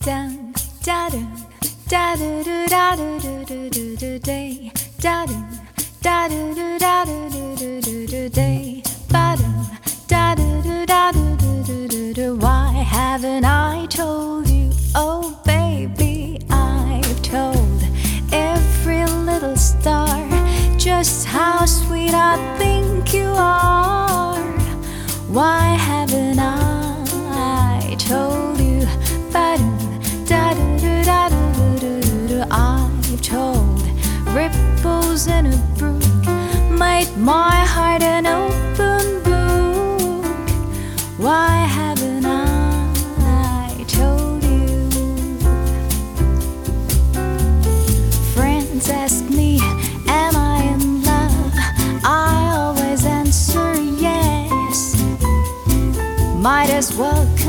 dun da dun da do do da do do do do do day da dun da do do da do do do do do day ba dun da do do da do do do do do. Why haven't I told you? Oh baby, I've told every little star just how sweet I think you are. Why haven't I told you? I've told ripples in a brook made my heart an open book. Why haven't I told you? Friends ask me, am I in love? I always answer yes. Might as well